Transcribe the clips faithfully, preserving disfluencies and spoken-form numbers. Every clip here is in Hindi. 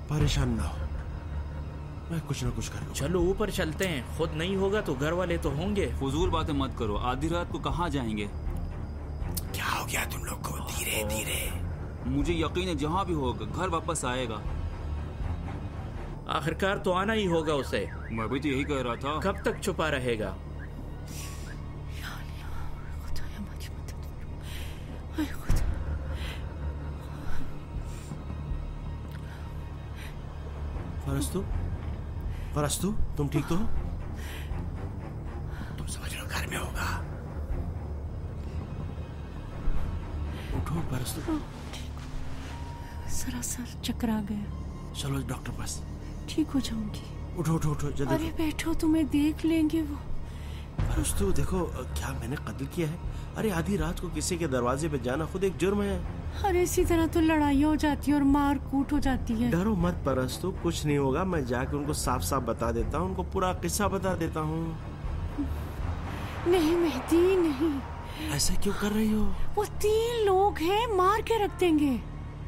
परेशान ना हो, मैं कुछ ना कुछ कर लूंगा। चलो ऊपर चलते हैं, खुद नहीं होगा तो घर वाले तो होंगे। फजूल बातें मत करो, आधी रात को कहाँ जाएंगे? क्या हो गया तुम लोग को? धीरे धीरे। मुझे यकीन है जहाँ भी होगा घर वापस आएगा। आखिरकार तो आना ही होगा उसे। मैं भी तो यही कह रहा था। कब तक छुपा रहेगा? फरस्तु, फरस्तु, तुम ठीक तो हो? तुम समझ लो घर में होगा। उठो फरस्तु। सरासर चक्कर आ गया। चलो डॉक्टर पास। ठीक हो जाऊंगी। उठो उठो उठो जल्दी। अरे बैठो, तुम्हें देख लेंगे वो। फरस्तु देखो, क्या मैंने कत्ल किया है? अरे आधी रात को किसी के दरवाजे पे जाना खुद एक जुर्म है। अरे इसी तरह तो लड़ाइयाँ हो जाती है और मार कूट हो जाती है। डरो मत परस्तु, कुछ नहीं होगा। मैं जाके उनको साफ साफ बता देता हूँ, उनको पूरा किस्सा बता देता हूँ। नहीं मेहदी नहीं। ऐसा क्यों कर रही हो? वो तीन लोग हैं, मार के रख देंगे।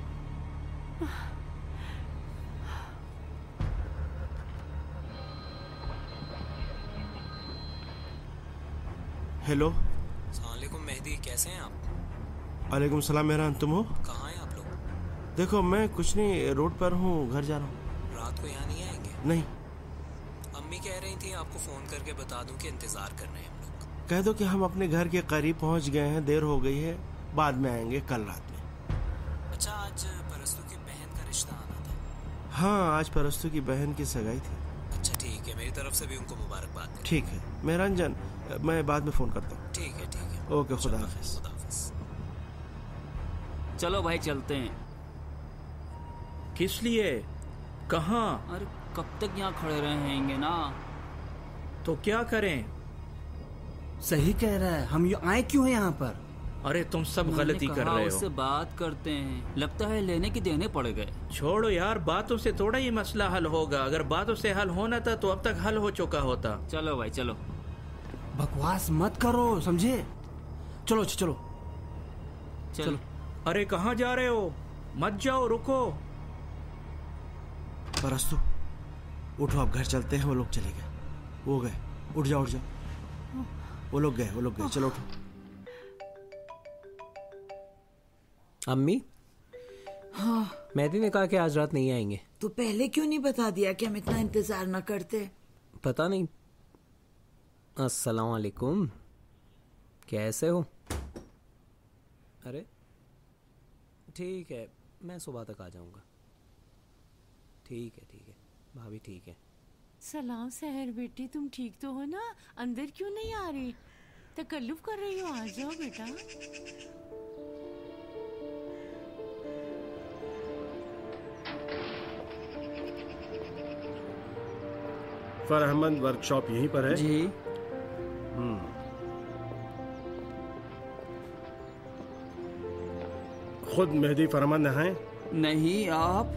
हेलो। अस्सलामुअलैकुम मेहदी, कैसे हैं आप? वालेकुम सलाम मेहरान, तुम हो? कहाँ हैं आप लोग? देखो मैं कुछ नहीं, रोड पर हूँ, घर जा रहा हूँ। रात को यहाँ नहीं आएंगे? नहीं। अम्मी कह रही थी आपको फोन करके बता दूं कि इंतजार कर रहे हैं हम लोग। कह दो कि हम अपने घर के करीब पहुँच गए हैं, देर हो गई है, बाद में आएंगे कल रात में। अच्छा, आज परस्तु की बहन का रिश्ता आना था। हाँ, आज परस्तु की बहन की सगाई थी। अच्छा ठीक है, मेरी तरफ से भी उनको मुबारकबाद दें। ठीक है मेहरान जान, मैं बाद में फोन करता हूँ। ठीक है ठीक है। ओके, खुदा हाफिज। खुदा हाफिज। चलो भाई चलते हैं। किस लिए? कहाँ? अरे कब तक यहाँ खड़े रहेंगे ना? तो क्या करें? सही कह रहा है, हम आए क्यों हैं यहाँ पर? अरे तुम सब गलती कर रहे हो। उससे बात करते हैं, लगता है लेने की देने पड़ गए। छोड़ो यार, बातों से थोड़ा ही मसला हल होगा। अगर बातों से हल होना था तो अब तक हल हो चुका होता। चलो भाई चलो। बकवास मत करो, समझे? चलो चलो चल। चलो। अरे कहाँ जा रहे हो? मत जाओ, रुको। परस्तु उठो, अब घर चलते हैं। वो लोग चले गए, वो गए। उठ जाओ उठ जाओ, वो लोग गए वो लोग गए चलो उठो। अम्मी, हाँ, मेहदी ने कहा कि आज रात नहीं आएंगे। तो पहले क्यों नहीं बता दिया कि हम इतना इंतजार न करते? पता नहीं। अस्सलाम वालेकुम, कैसे हो? अरे ठीक है, मैं सुबह तक आ जाऊंगा। ठीक है ठीक है भाभी, ठीक है। सलाम सहर बेटी, तुम ठीक तो हो ना? अंदर क्यों नहीं आ रही? तकल्लुफ कर रही हो? आ जाओ बेटा। फरहमंद वर्कशॉप यहीं पर है जी। हम्म। खुद मेहदी फरहमंद हैं? नहीं, आप?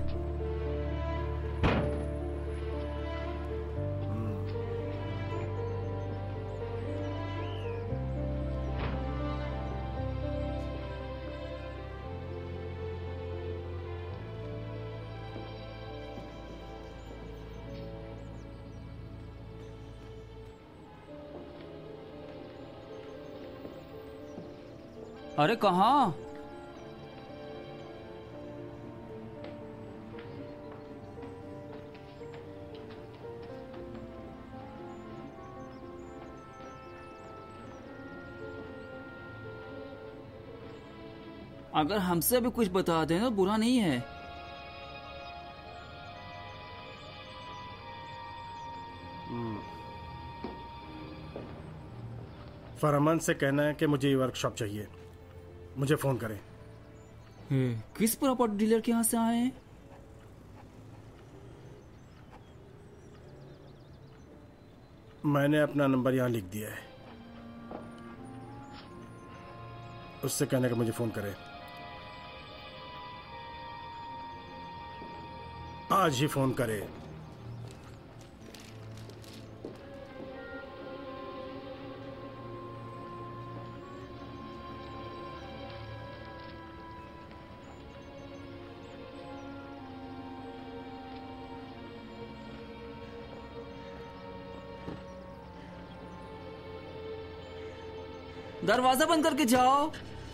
अरे कहाँ? अगर हमसे भी कुछ बता दें तो बुरा नहीं है। फरहमंद से कहना है कि मुझे ये वर्कशॉप चाहिए, मुझे फोन करें। किस प्रॉपर्टी डीलर के यहाँ से आए हैं? मैंने अपना नंबर यहाँ लिख दिया है, उससे कहने का मुझे फोन करे। आज ही फोन करे। दरवाजा बंद करके जाओ।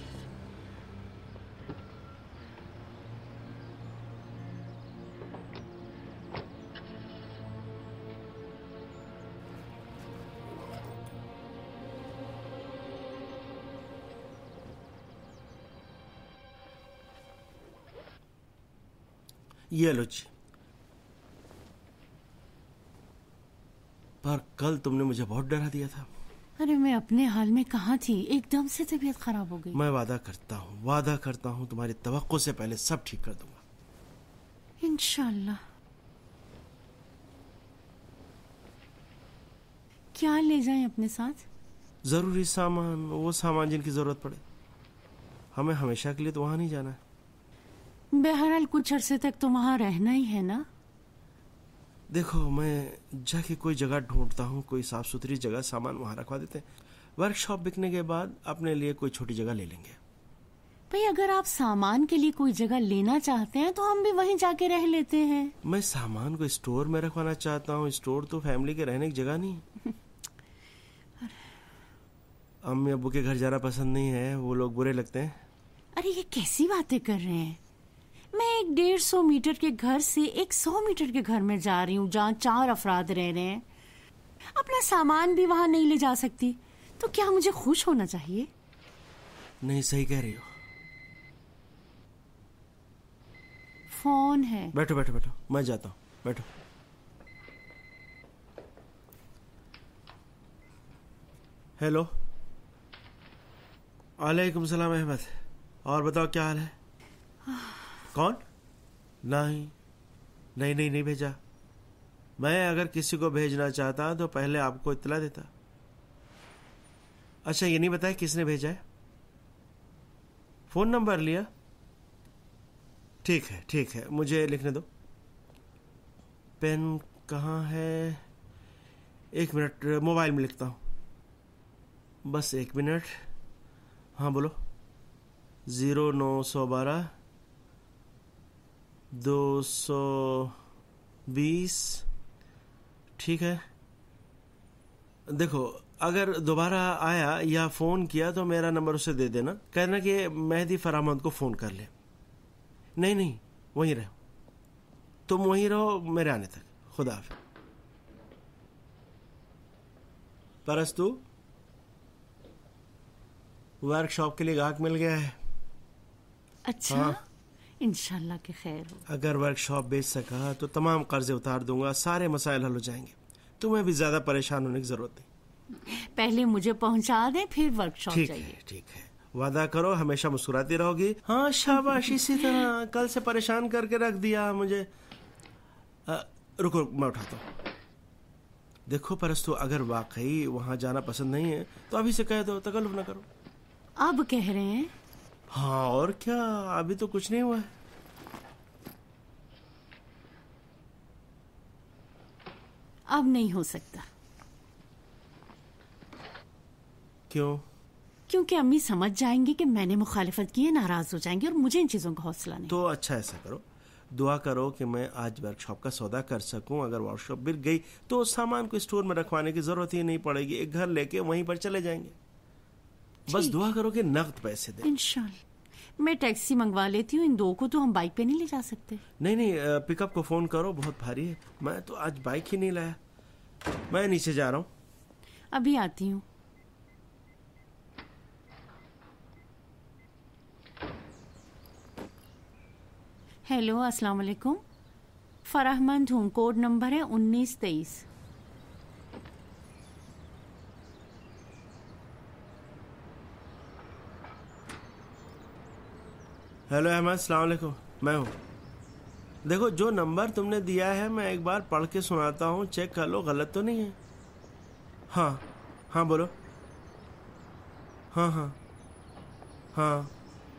ये लो जी। पर कल तुमने मुझे बहुत डरा दिया था। अरे मैं अपने हाल में कहाँ थी, एकदम से तबीयत खराब हो गई। मैं वादा करता हूँ वादा करता हूँ तुम्हारी तवक्को से पहले सब ठीक कर दूंगा इंशाल्लाह। क्या ले जाएं अपने साथ? जरूरी सामान, वो सामान जिनकी जरूरत पड़े। हमें हमेशा के लिए तो वहां नहीं जाना है। बहरहाल कुछ अरसे तक तो वहां रहना ही है ना। देखो मैं जाके कोई जगह ढूंढता हूँ, कोई साफ सुथरी जगह, सामान वहां रखवा देते हैं। वर्कशॉप बिकने के बाद अपने लिए कोई छोटी जगह ले लेंगे। भाई अगर आप सामान के लिए कोई जगह लेना चाहते हैं तो हम भी वहीं जाके रह लेते हैं। मैं सामान को स्टोर में रखवाना चाहता हूँ। स्टोर तो फैमिली के रहने की जगह नहीं। अम्मी अब्बू के घर जाना पसंद नहीं है, वो लोग बुरे लगते हैं। अरे ये कैसी बातें कर रहे हैं? मैं एक डेढ़ सौ मीटर के घर से एक सौ मीटर के घर में जा रही हूँ जहाँ चार अफराद रह रहे हैं। अपना सामान भी वहां नहीं ले जा सकती, तो क्या मुझे खुश होना चाहिए? नहीं, सही कह रही हो। फोन है। बैठो बैठो बैठो, मैं जाता हूँ, बैठो। हेलो, वालेकुम सलाम अहमद। और बताओ क्या हाल है? कौन? नहीं नहीं नहीं नहीं भेजा। मैं अगर किसी को भेजना चाहता तो पहले आपको इत्तला देता। अच्छा, ये नहीं बताया किसने भेजा है? फोन नंबर लिया? ठीक है ठीक है, मुझे लिखने दो। पेन कहाँ है? एक मिनट, मोबाइल में लिखता हूँ। बस एक मिनट। हाँ बोलो। जीरो नौ सौ बारह दो सौ बीस। ठीक है। देखो, अगर दोबारा आया या फ़ोन किया तो मेरा नंबर उसे दे देना। कहना कि मेहदी फरामद को फ़ोन कर ले। नहीं नहीं, वहीं रहो, तुम वहीं रहो मेरे आने तक। खुदा हाफ़िज़। परस्तु, वर्कशॉप के लिए गाहक मिल गया है। अच्छा। हाँ। इंशाल्लाह के खैर हो। अगर वर्कशॉप बेच सका तो तमाम कर्जे उतार दूंगा, सारे मसाइल हल हो जाएंगे। तुम्हें भी ज्यादा परेशान होने की जरूरत नहीं। पहले मुझे पहुंचा दे, फिर वर्कशॉप ठीक जाइए। है ठीक है, वादा करो हमेशा मुस्कुराती रहोगी। हाँ शाबाश, इसी तरह। कल से परेशान करके रख दिया मुझे। आ, रुको, मैं उठाता हूँ। देखो परस्तु, अगर वाकई वहां जाना पसंद नहीं है तो अभी से कह दो, तकल्लुफ ना करो। अब कह रहे हैं? हाँ और क्या, अभी तो कुछ नहीं हुआ है। अब नहीं हो सकता। क्यों? क्योंकि अम्मी समझ जाएंगी कि मैंने मुखालिफत की है, नाराज हो जाएंगी और मुझे इन चीजों का हौसला नहीं। तो अच्छा, ऐसा करो, दुआ करो कि मैं आज वर्कशॉप का सौदा कर सकूं। अगर वर्कशॉप बिक गई तो सामान को स्टोर में रखवाने की जरूरत ही नहीं पड़ेगी। एक घर लेके वहीं पर चले जाएंगे। बस दुआ करो कि नकद पैसे दे। इंशाल्लाह। मैं टैक्सी मंगवा लेती हूँ। इन दो को तो हम बाइक पे नहीं ले जा सकते। नहीं नहीं, पिकअप को फोन करो, बहुत भारी है। मैं तो आज बाइक ही नहीं लाया। मैं नीचे जा रहा हूँ। अभी आती हूँ। हेलो, अस्सलाम वालेकुम। फराहमंद हूँ, कोड नंबर है उन्नीस तेईस। हेलो अहमद, अस्सलाम वालेकुम, मैं हूँ। देखो, जो नंबर तुमने दिया है मैं एक बार पढ़ के सुनाता हूँ, चेक कर लो गलत तो नहीं है। हाँ हाँ बोलो। हाँ हाँ हाँ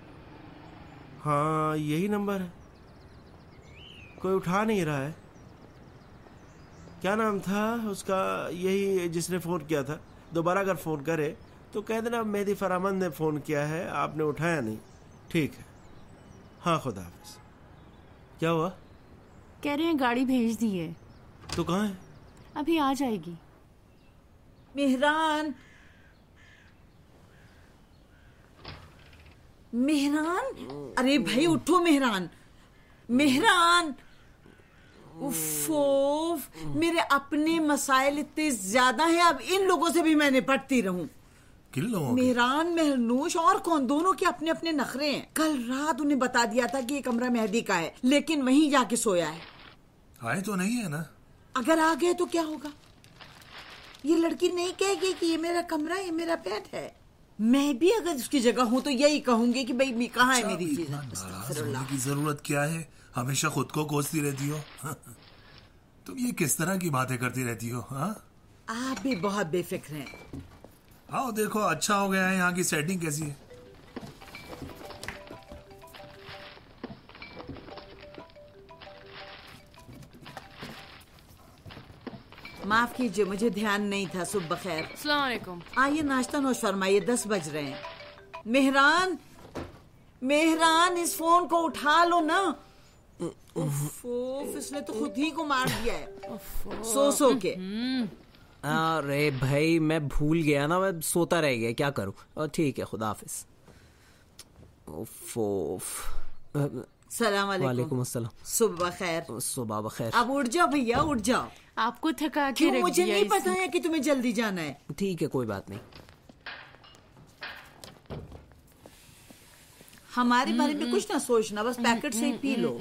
हाँ, यही नंबर है। कोई उठा नहीं रहा है। क्या नाम था उसका? यही जिसने फ़ोन किया था। दोबारा अगर फ़ोन करे तो कह देना मेहदी फरामंद ने फ़ोन किया है, आपने उठाया नहीं। ठीक है, हाँ, खुदा हाफिज़। क्या हुआ? कह रहे हैं गाड़ी भेज दी है। तो कहाँ है? अभी आ जाएगी। मेहरान, मेहरान, अरे भाई उठो मेहरान, मेहरान। उफ़, मेरे अपने मसाइल इतने ज्यादा हैं, अब इन लोगों से भी मैं निपटती रहूं। किन लोगों के? मेहरान, मेहरनूश और कौन, दोनों के अपने अपने नखरे हैं। कल रात उन्हें बता दिया था कि ये कमरा मेहदी का है, लेकिन वहीं जाके सोया है। आए तो नहीं है ना? अगर आ गए तो क्या होगा? ये लड़की नहीं कहेगी कि ये मेरा कमरा, ये मेरा बेड है। मैं भी अगर उसकी जगह हूं तो यही कहूंगी कि भाई कहाँ है मेरी चीज। नाराज होने की जरूरत क्या है? हमेशा खुद को कोसती रहती हो। तुम ये किस तरह की बातें करती रहती हो? हाँ, आप भी बहुत बेफिक्र हैं। आओ देखो, अच्छा हो गया है। यहाँ की सेटिंग कैसी है? माफ कीजिए, मुझे ध्यान नहीं था। सुबह खैर। अस्सलाम वालेकुम। आइए नाश्ता नोश फरमाइए, दस बज रहे हैं। मेहरान, मेहरान, इस फोन को उठा लो ना। उफ, इसने तो खुद ही को मार दिया है सो सो के। अरे भाई मैं भूल गया ना, मैं सोता रह गया, क्या करूं। और ठीक है, खुदा हाफिज। उफ, उफ। सलाम वालेकुम अस्सलाम। सुबह खैर। सुबह बखैर। अब उठ जाओ भैया, उठ जाओ। आपको थका के क्यों? रख मुझे दिया नहीं इसने। पता है कि तुम्हें जल्दी जाना है। ठीक है, कोई बात नहीं। हमारे बारे में कुछ ना सोचना, बस पैकेट से ही पी लो।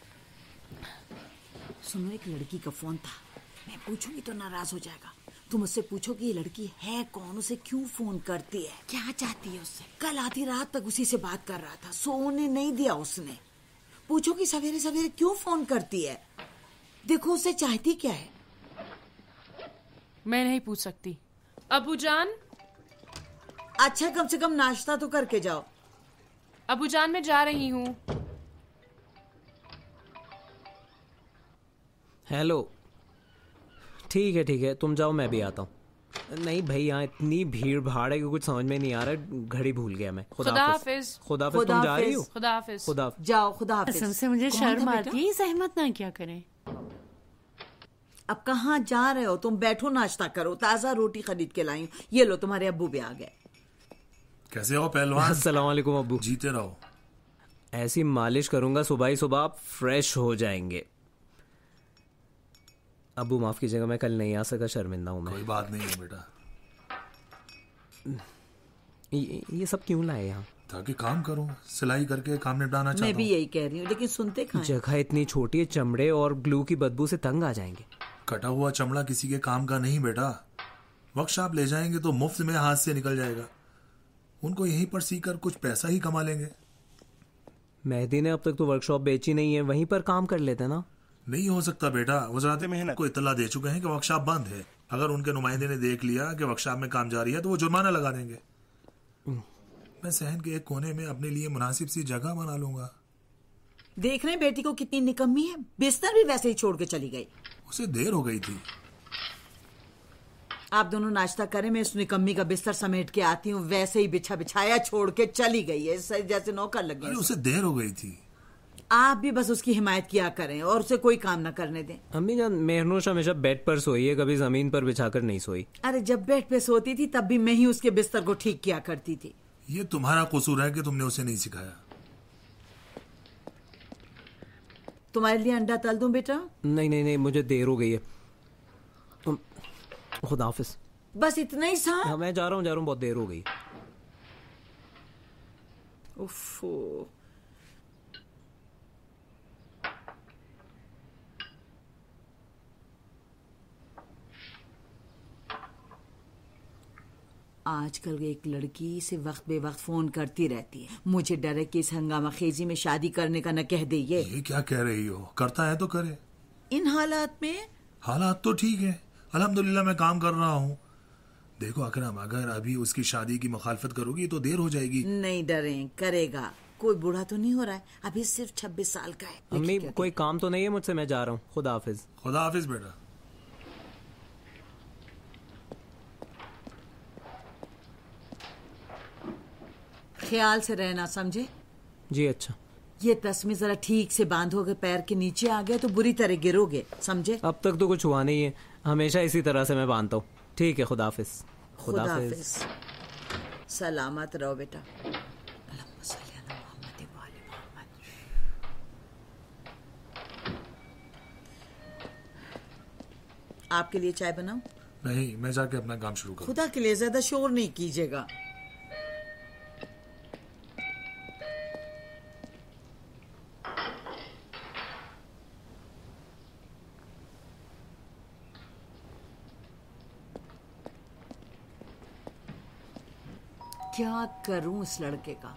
सुनो, एक लड़की का फोन था, मैं पूछूंगी तो नाराज हो जाएगा। तुम उससे पूछो कि ये लड़की है कौन, उसे क्यों फोन करती है, क्या चाहती है उससे। कल आधी रात तक उसी से बात कर रहा था, सोने नहीं दिया उसने। पूछो कि सवेरे सवेरे क्यों फोन करती है, देखो उससे चाहती क्या है। मैं नहीं पूछ सकती। अबू जान, अच्छा कम से कम नाश्ता तो करके जाओ। अबू जान मैं जा रही हूँ। हेलो, ठीक है ठीक है, तुम जाओ, मैं भी आता हूँ। नहीं भाई, यहाँ इतनी भीड़ भाड़ है कि कुछ समझ में नहीं आ रहा, घड़ी भूल गया मैं। खुदा हाफिज। खुदा हाफिज। तुम जा रही हो? खुदा हाफिज। खुदा जाओ, खुदा हाफिज। कसम से मुझे शर्म आती है, जहमत ना क्या करें। अब कहाँ जा रहे हो तुम? बैठो, नाश्ता करो, ताजा रोटी खरीद के लाई हूं। ये लो, तुम्हारे अब्बू भी आ गए। कैसे हो पहलवान? अस्सलाम वालेकुम अब्बू। जीते रहो। ऐसी मालिश करूंगा सुबह ही सुबह, आप फ्रेश हो जाएंगे। अब्बू माफ कीजिएगा, मैं कल नहीं आ सका, शर्मिंदा हूं मैं। कोई बात नहीं है बेटा। ये, ये सब क्यों लाए यहाँ? ताकि काम करूं, सिलाई करके काम निपटाना चाहता हूं। मैं भी यही कह रही हूँ, लेकिन सुनते कहाँ हैं? जगह इतनी छोटी है, चमड़े और ग्लू की बदबू से तंग आ जाएंगे। कटा हुआ चमड़ा किसी के काम का नहीं बेटा। वर्कशॉप ले जाएंगे तो मुफ्त में हाथ से निकल जाएगा। उनको यहीं पर सीकर कुछ पैसा ही कमा लेंगे। मेहदी ने अब तक तो वर्कशॉप बेची नहीं है, वहीं पर काम कर लेते ना। नहीं हो सकता बेटा, वज़ारत मेहनत को इत्तला दे चुके हैं कि वर्कशॉप बंद है। अगर उनके नुमाइंदे ने देख लिया कि वर्कशॉप में काम जारी है तो वो जुर्माना लगा देंगे। मैं सहन के एक कोने में अपने लिए मुनासिब सी जगह बना लूंगा। देख रहे बेटी को कितनी निकम्मी है, बिस्तर भी वैसे ही छोड़ के चली गई। उसे देर हो गई थी। आप दोनों नाश्ता करें, मैं उस निकम्मी का बिस्तर समेट के आती हूँ। वैसे ही बिछा बिछाया छोड़ के चली गई है, जैसे नौकर लग गई। उसे देर हो गई थी। आप भी बस उसकी हिमायत किया करें और उसे कोई काम ना करने दें। अम्मी जान, मेहरनूश हमेशा बेड पर सोई है, कभी जमीन पर बिछाकर नहीं सोई। अरे जब बेड पे सोती थी तब भी मैं ही उसके बिस्तर को ठीक किया करती थी। ये तुम्हारा कसूर है कि तुमने उसे नहीं सिखाया। तुम्हारे लिए अंडा तल दूं बेटा? नहीं नहीं नहीं, मुझे देर हो गई है। खुदा हाफिज। बस इतना ही सा? हाँ, मैं जा रहा हूँ जा रहा हूँ, बहुत देर हो गई। उफ़्फ़ो। आजकल एक लड़की से वक्त बे वक्त फोन करती रहती है। मुझे डर है कि इस हंगामा खेजी में शादी करने का न कह दे। ये ये क्या कह रही हो? करता है तो करे। इन हालात में? हालात तो ठीक है, अल्हम्दुलिल्लाह मैं काम कर रहा हूँ। देखो अकरम, अगर अभी उसकी शादी की मुखालफत करोगी तो देर हो जाएगी। नहीं डरें, करेगा। कोई बूढ़ा तो नहीं हो रहा है, अभी सिर्फ छब्बीस साल का है। अम्मी कोई काम तो नहीं है मुझसे, मैं जा रहा हूँ। खुदा हाफिज। खुदा हाफिज बेटा। ख्याल से रहना, समझे? जी अच्छा। ये तस्मे जरा ठीक से बांधोगे, पैर के नीचे आ गया तो बुरी तरह गिरोगे, समझे? अब तक तो कुछ हुआ नहीं है, हमेशा इसी तरह से मैं बांधता हूँ। ठीक है, खुदा हाफिज। खुदा हाफिज। सलामत रहो बेटा। आपके लिए चाय बनाऊं? नहीं, मैं जाके अपना काम शुरू करूं। खुदा के लिए ज्यादा शोर नहीं कीजिएगा। क्या करूं उस लड़के का?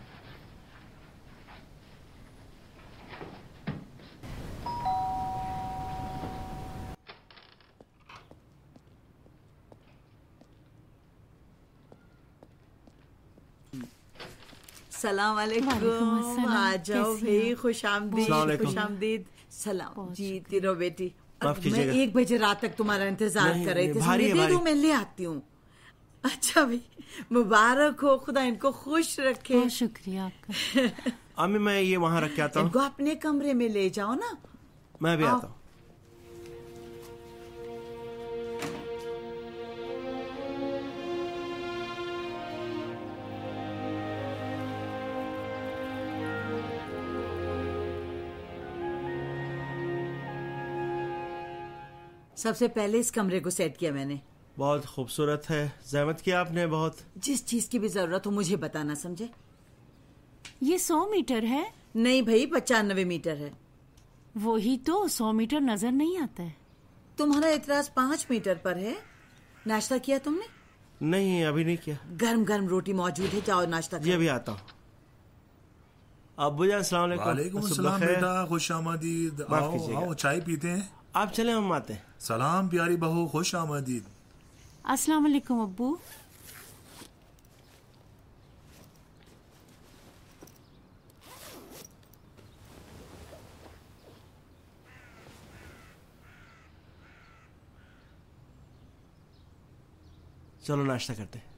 सलाम वालेकुम। आ जाओ भाई, खुश आमदीद, खुश आमदीद। सलाम। जीती रहो बेटी। मैं एक बजे रात तक तुम्हारा इंतजार कर रही थी। दे दो, मैं ले आती हूँ। अच्छा भाई, मुबारक हो, खुदा इनको खुश रखे। बहुत शुक्रिया आपका। अम्मी मैं ये वहाँ रख के आता हूँ। इनको अपने कमरे में ले जाओ ना। मैं भी आता हूँ। सबसे पहले इस कमरे को सेट किया मैंने। बहुत खूबसूरत है, ज़हमत किया आपने बहुत। जिस चीज की भी जरूरत हो मुझे बताना, समझे? ये सौ मीटर है? नहीं भाई, पचानवे मीटर है। वही तो, सौ मीटर नजर नहीं आता है। तुम्हारा इतराज पाँच मीटर पर है। नाश्ता किया तुमने? नहीं, अभी नहीं किया। गर्म गर्म रोटी मौजूद है, जाओ नाश्ता करो। जी अभी आता हूँ। अब्बू जान अस्सलाम वालेकुम। वालेकुम अस्सलाम बेटा, खुश आमदीद। आओ आओ, चाय पीते हैं। आप चले, हम आते हैं। सलाम प्यारी बहू, खुश आमदीद। अस्सलाम वालेकुम अब्बू। चलो नाश्ता करते हैं।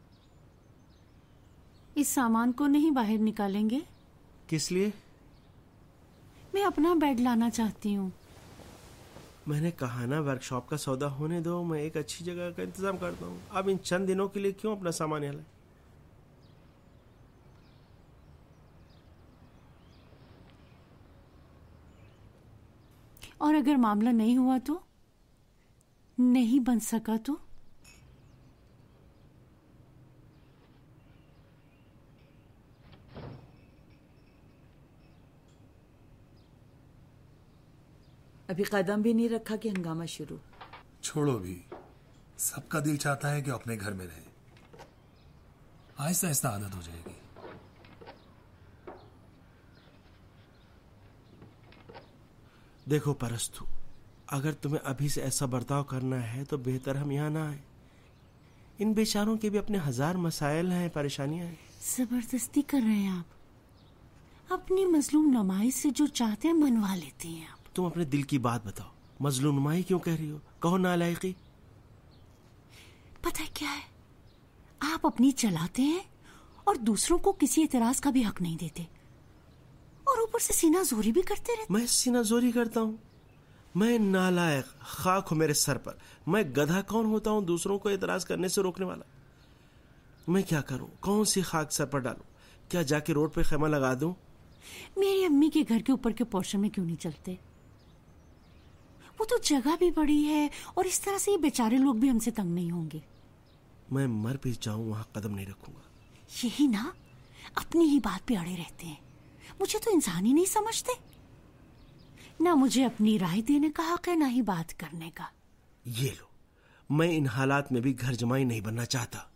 इस सामान को नहीं बाहर निकालेंगे? किस लिए? मैं अपना बेड लाना चाहती हूँ। मैंने कहा ना, वर्कशॉप का सौदा होने दो, मैं एक अच्छी जगह का इंतजाम करता हूँ। अब इन चंद दिनों के लिए क्यों अपना सामान यहाँ लाए? और अगर मामला नहीं हुआ तो, नहीं बन सका तो? अभी कदम भी नहीं रखा कि हंगामा शुरू। छोड़ो भी, सबका दिल चाहता है कि अपने घर में रहे। आहिस्ता आहिस्ता आदत हो जाएगी। देखो परस्तु, अगर तुम्हें अभी से ऐसा बर्ताव करना है तो बेहतर हम यहाँ ना आए। इन बेचारों के भी अपने हजार मसाइल हैं, परेशानियां हैं। जबरदस्ती कर रहे हैं आप। अपनी मजलूम नमाई से जो चाहते हैं मनवा लेते हैं आप। तुम अपने दिल की बात बताओ, मजलूम नुमाई क्यों कह रही हो? कहो नालायकी। पता है क्या है, आप अपनी चलाते हैं और दूसरों को किसी एतराज का भी हक नहीं देते, और ऊपर से सीना जोरी भी करते रहते। मैं सीना जोरी करता हूँ? मैं नालायक, खाक हो मेरे सर पर। मैं गधा कौन होता हूँ दूसरों को एतराज करने से रोकने वाला? मैं क्या करूँ? कौन सी खाक सर पर डालूं? क्या जाके रोड पे खेमा लगा दूं? मेरी अम्मी के घर के ऊपर के पोर्शन में क्यों नहीं चलते? वो तो जगह भी बड़ी है, और इस तरह से ये बेचारे लोग भी हमसे तंग नहीं होंगे। मैं मर भी जाऊं वहां कदम नहीं रखूंगा। यही ना, अपनी ही बात पे अड़े रहते हैं। मुझे तो इंसान ही नहीं समझते। ना मुझे अपनी राय देने का हक है, ना ही बात करने का। ये लो, मैं इन हालात में भी घर जमाई नहीं बनना चाहता।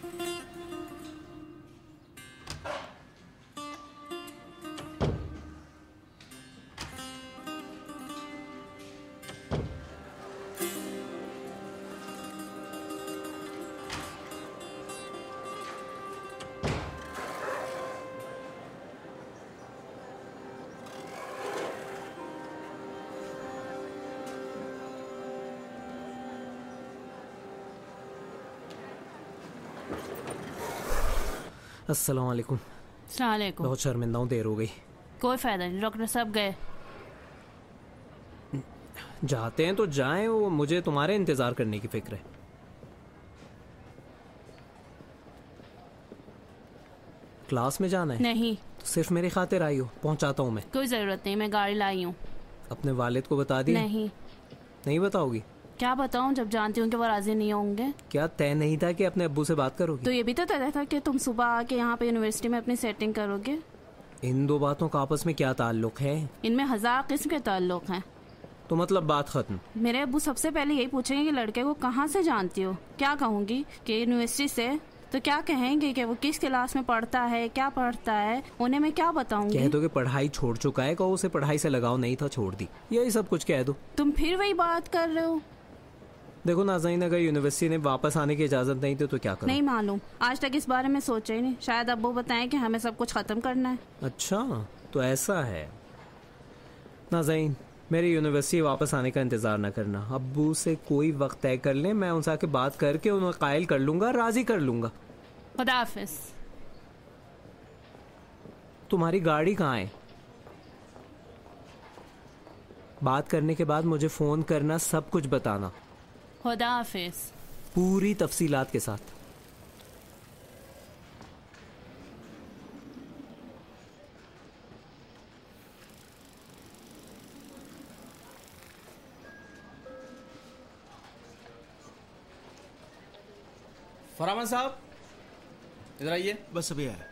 अस्सलाम वालेकुम। अस्सलाम वालेकुम। बहुत शर्मिंदा हूँ, देर हो गई। कोई फायदा नहीं, डॉक्टर साहब गए। जाते हैं तो जाएं, वो मुझे तुम्हारे इंतजार करने की फिक्र है। क्लास में जाना है? नहीं। तो सिर्फ मेरी खातिर आई हो? पहुंचाता हूँ मैं। कोई जरूरत नहीं, मैं गाड़ी लाई हूँ। अपने वालिद को बता दिया? नहीं। नहीं बताओगी? क्या बताऊं जब जानती हूँ कि वो राजी नहीं होंगे। क्या तय नहीं था कि अपने अब्बू से बात करोगे? तो ये भी तो तय था कि तुम सुबह आके यहाँ पे यूनिवर्सिटी में अपनी सेटिंग करोगे। इन दो बातों का आपस में क्या ताल्लुक है? इनमें हजार किस्म के ताल्लुक हैं। तो मतलब बात खत्म? मेरे अब्बू सबसे पहले यही पूछेंगे कि लड़के को कहाँ से जानती हो। क्या कहूँगी कि यूनिवर्सिटी से, तो क्या कहेंगे कि वो किस क्लास में पढ़ता है, क्या पढ़ता है, उन्हें मैं क्या बताऊंगी? कह दो कि पढ़ाई छोड़ चुका है, कहो उसे पढ़ाई से लगाव नहीं था, छोड़ दी, यही सब कुछ कह दो। तुम फिर वही बात कर रहे हो। देखो नाज़रीन, अगर यूनिवर्सिटी ने वापस आने की इजाजत नहीं दी तो क्या करूं? नहीं मालूम, आज तक इस बारे में सोचा ही नहीं। शायद अब्बू बताएं कि हमें सब कुछ खत्म करना है। अच्छा, तो ऐसा है। नाज़रीन, मेरी यूनिवर्सिटी वापस आने का इंतजार न करना। अब्बू से कोई वक्त तय कर लें, मैं उनसे आके बात करके उन्हें कायल कर लूंगा, राजी कर लूंगा। खुदा हाफिज। तुम्हारी गाड़ी कहाँ है? बात करने के बाद मुझे फोन करना, सब कुछ बताना। खुदा हाफिज। पूरी तफसीलात के साथ। फरमान साहब, इधर आइए। बस अभी आया।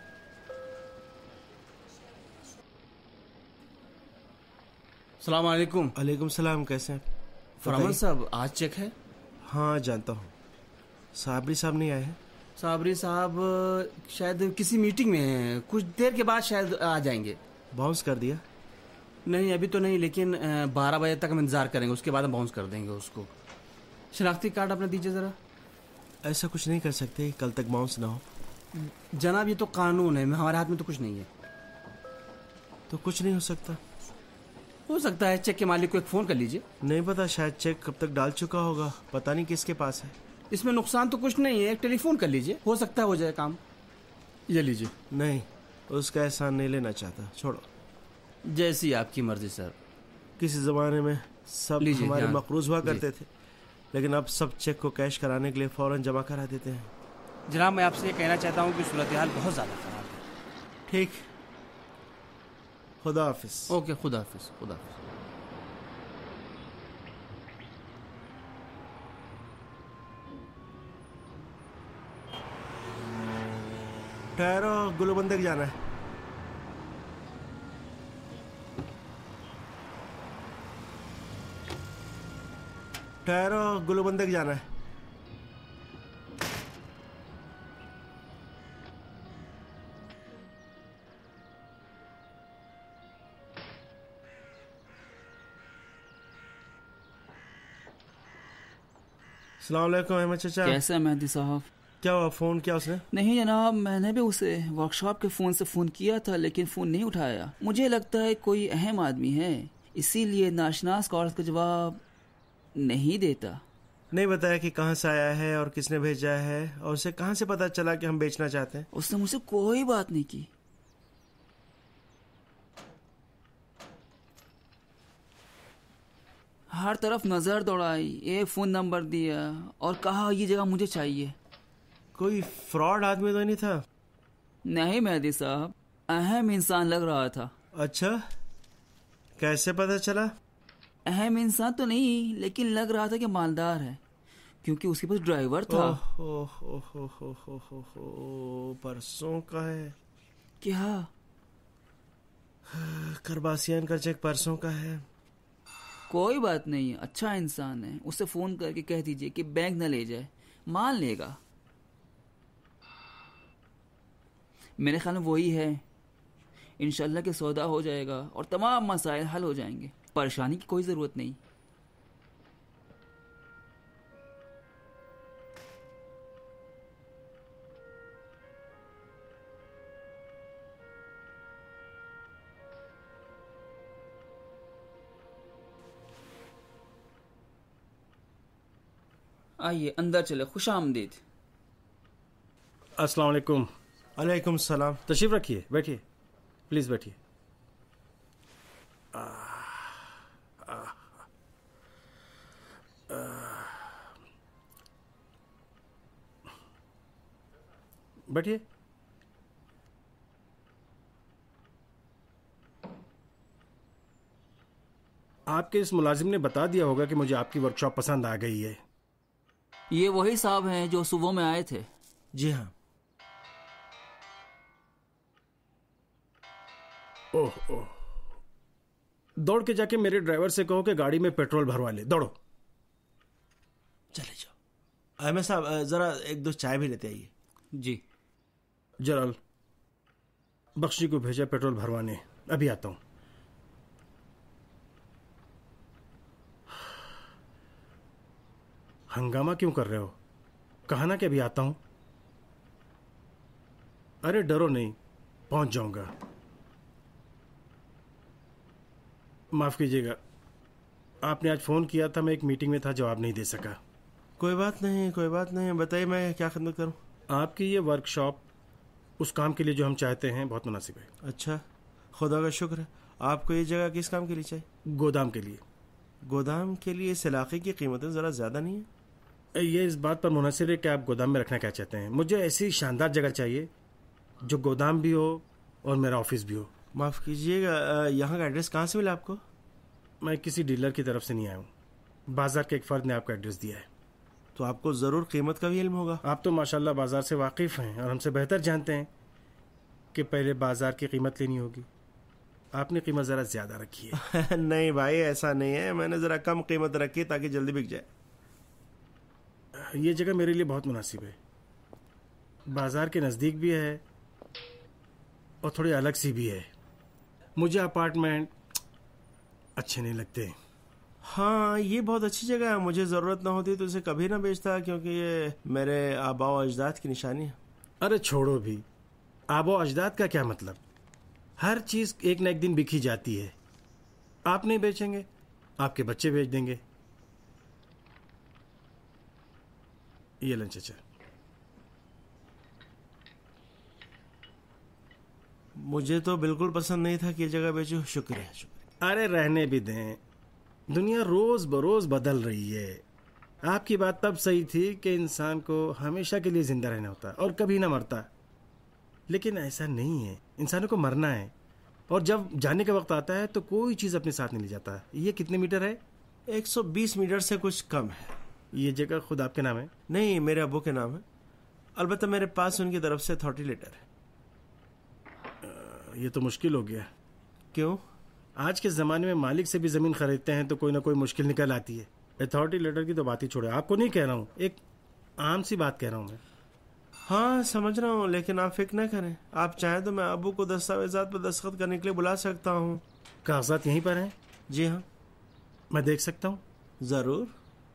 सलाम अलैकुम। अलैकुम सलाम, कैसे हैं? फरमान साहब, आज चेक है? हाँ जानता हूँ। साबरी साहब नहीं आए हैं? साबरी साहब शायद किसी मीटिंग में हैं, कुछ देर के बाद शायद आ जाएंगे। बाउंस कर दिया? नहीं अभी तो नहीं, लेकिन बारह बजे तक हम इंतजार करेंगे, उसके बाद हम बाउंस कर देंगे उसको। शनाख्ती कार्ड अपना दीजिए ज़रा। ऐसा कुछ नहीं कर सकते, कल तक बाउंस ना हो। जनाब ये तो कानून है, हमारे हाथ में तो कुछ नहीं है। तो कुछ नहीं हो सकता? हो सकता है चेक के मालिक को एक फ़ोन कर लीजिए। नहीं पता, शायद चेक कब तक डाल चुका होगा, पता नहीं किसके पास है। इसमें नुकसान तो कुछ नहीं है, एक टेलीफोन कर लीजिए, हो सकता है हो जाए काम। ये लीजिए। नहीं, उसका एहसान नहीं लेना चाहता, छोड़ो। जैसी आपकी मर्जी सर। किसी ज़माने में सब हमारे मकरूज हुआ करते थे, लेकिन अब सब चेक को कैश कराने के लिए फ़ौरन जमा करा देते हैं। जनाब मैं आपसे ये कहना चाहता हूँ कि सूरत हाल बहुत ज़्यादा ख़राब है। ठीक, खुदा हाफिज। ओके, खुदा हाफिज। खुदा हाफिज। ठहरो, गुलबंदक जाना है। ठहरो, गुलबंदक जाना है। अस्सलाम वालेकुम अहमद चाचा। कैसे मेहदी साहब? क्या हुआ, फोन किया उसने? नहीं जनाब, मैंने भी उसे वर्कशॉप के फोन से फोन किया था, लेकिन फोन नहीं उठाया। मुझे लगता है कोई अहम आदमी है, इसीलिए नाशनास कॉल का जवाब नहीं देता। नहीं बताया कि कहाँ से आया है और किसने भेजा है, और उसे कहाँ से पता चला कि हम बेचना चाहते हैं? उसने मुझसे कोई बात नहीं की। हर तरफ नजर दौड़ाई, एक फोन नंबर दिया और कहा ये जगह मुझे चाहिए। कोई फ्रॉड आदमी तो नहीं था? नहीं मेहदी साहब, अहम इंसान लग रहा था। अच्छा, कैसे पता चला? अहम इंसान तो नहीं, लेकिन लग रहा था कि मालदार है, क्योंकि उसके पास ड्राइवर था। ओह ओह ओह ओह ओह ओह ओह, परसों का है क्या? करबासियान का चेक परसों का है। कोई बात नहीं, अच्छा इंसान है। उसे फोन करके कह दीजिए कि बैंक न ले जाए, मान लेगा। मेरे ख्याल में वही है। इंशाल्लाह के सौदा हो जाएगा और तमाम मसाइल हल हो जाएंगे। परेशानी की कोई जरूरत नहीं। आइए अंदर चले, खुश आमदीद। अस्सलाम वालेकुम। अलैकुम सलाम। तशरीफ रखिए, बैठिए, प्लीज बैठिए। बैठिए। आपके इस मुलाजिम ने बता दिया होगा कि मुझे आपकी वर्कशॉप पसंद आ गई है। ये वही साहब हैं जो सुबह में आए थे। जी हाँ। ओह ओह, दौड़ के जाके मेरे ड्राइवर से कहो कि गाड़ी में पेट्रोल भरवा ले। दौड़ो। चले जाओ। अहमद साहब जरा एक दो चाय भी लेते आइए। जी। जलाल, बख्शी को भेजा पेट्रोल भरवाने, अभी आता हूं। हंगामा क्यों कर रहे हो? कहा ना कि अभी आता हूं। अरे डरो नहीं, पहुंच जाऊंगा। माफ कीजिएगा, आपने आज फोन किया था, मैं एक मीटिंग में था, जवाब नहीं दे सका। कोई बात नहीं, कोई बात नहीं, बताइए मैं क्या खिदमत करूं? आपकी ये वर्कशॉप उस काम के लिए जो हम चाहते हैं बहुत मुनासिब है। अच्छा, खुदा का शुक्र है। आपको ये जगह किस काम के लिए चाहिए? गोदाम के लिए। गोदाम के लिए इस इलाके की कीमतें ज़रा ज़्यादा नहीं है? ये इस बात पर मुनासिब है कि आप गोदाम में रखना क्या चाहते हैं। मुझे ऐसी शानदार जगह चाहिए जो गोदाम भी हो और मेरा ऑफिस भी हो। माफ़ कीजिएगा, यहाँ का एड्रेस कहाँ से मिला आपको? मैं किसी डीलर की तरफ से नहीं आया हूँ, बाजार के एक फर्द ने आपका एड्रेस दिया है। तो आपको ज़रूर कीमत का भी इल्म होगा। आप तो माशाल्लाह बाजार से वाकिफ़ हैं और हमसे बेहतर जानते हैं कि पहले बाजार की कीमत लेनी होगी। आपने कीमत ज़रा ज़्यादा रखी है। नहीं भाई, ऐसा नहीं है, मैंने ज़रा कम कीमत रखी है ताकि जल्दी बिक जाए। ये जगह मेरे लिए बहुत मुनासिब है, बाजार के नज़दीक भी है और थोड़ी अलग सी भी है। मुझे अपार्टमेंट अच्छे नहीं लगते। हाँ, ये बहुत अच्छी जगह है, मुझे ज़रूरत ना होती तो इसे कभी ना बेचता, क्योंकि ये मेरे आबा व अजदाद की निशानी है। अरे छोड़ो भी, आबा व अजदाद का क्या मतलब? हर चीज़ एक न एक दिन बिकी जाती है। आप नहीं बेचेंगे, आपके बच्चे बेच देंगे। ये लन चाचा। मुझे तो बिल्कुल पसंद नहीं था कि ये जगह बेचो। शुक्रिया शुक्रिया। अरे रहने भी दें, दुनिया रोज बरोज बदल रही है। आपकी बात तब सही थी कि इंसान को हमेशा के लिए जिंदा रहना होता और कभी ना मरता, लेकिन ऐसा नहीं है। इंसानों को मरना है और जब जाने का वक्त आता है तो कोई चीज़ अपने साथ नहीं ले जाता। ये कितने मीटर है? एक सौ बीस मीटर से कुछ कम है। ये जगह खुद आपके नाम है? नहीं, मेरे अब्बू के नाम है। अलबत्ता मेरे पास उनकी तरफ से अथॉरिटी लेटर है। ये तो मुश्किल हो गया। क्यों? आज के ज़माने में मालिक से भी ज़मीन खरीदते हैं तो कोई ना कोई मुश्किल निकल आती है। अथॉरिटी लेटर की तो बात ही छोड़े, आपको नहीं कह रहा हूँ, एक आम सी बात कह रहा हूँ मैं। हाँ समझ रहा हूँ, लेकिन आप फिक्र ना करें। आप चाहें तो मैं अब्बू को दस्तावेजात पर दस्तखत करने के लिए बुला सकता हूँ। कागजात यहीं पर हैं? जी हाँ। मैं देख सकता हूँ? ज़रूर।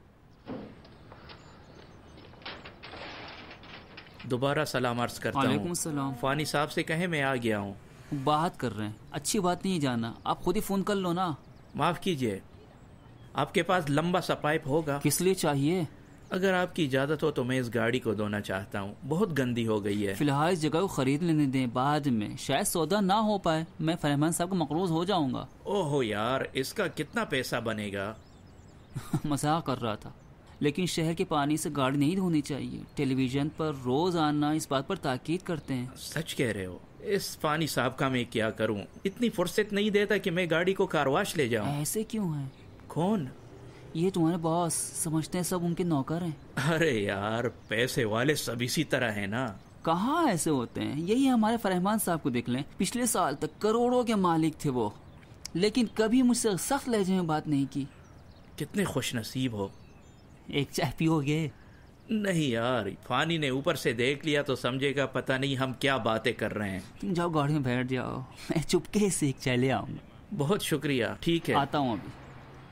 दोबारा सलाम अर्ज करता हूँ। वालेकुम सलाम। फानी साहब से कहें मैं आ गया हूँ। बात कर रहे हैं, अच्छी बात नहीं जाना, आप खुद ही फोन कर लो ना। माफ कीजिए, आपके पास लंबा सा पाइप होगा? किस लिए चाहिए? अगर आपकी इजाजत हो तो मैं इस गाड़ी को धोना चाहता हूँ, बहुत गंदी हो गई है। फिलहाल इस जगह को खरीद लेने दें, बाद में शायद सौदा ना हो पाए, मैं फरमान साहब को मकरूज हो जाऊंगा। ओहो यार, इसका कितना पैसा बनेगा? मजाक कर रहा था, लेकिन शहर के पानी से गाड़ी नहीं धोनी चाहिए। टेलीविजन पर रोज आना इस बात पर ताकीद करते हैं। सच कह रहे हो? इस फानी साहब का मैं क्या करूं? इतनी फुर्सत नहीं देता कि मैं गाड़ी को कारवाश ले जाऊं। ऐसे क्यों है? कौन? ये तुम्हारे बॉस, समझते हैं सब उनके नौकर हैं। अरे यार, पैसे वाले सब इसी तरह है ना। कहाँ ऐसे होते हैं? यही हमारे फरहमान साहब को देख लें, पिछले साल तक करोड़ों के मालिक थे वो, लेकिन कभी मुझसे सख्त लहजे में बात नहीं की। कितने खुश नसीब हो। एक चाय पियोगे? नहीं यार, फानी ने ऊपर से देख लिया तो समझेगा पता नहीं हम क्या बातें कर रहे हैं। तुम जाओ गाड़ी में बैठ जाओ, मैं चुपके से एक चाय ले आऊंगा। बहुत शुक्रिया। ठीक है, आता हूँ अभी।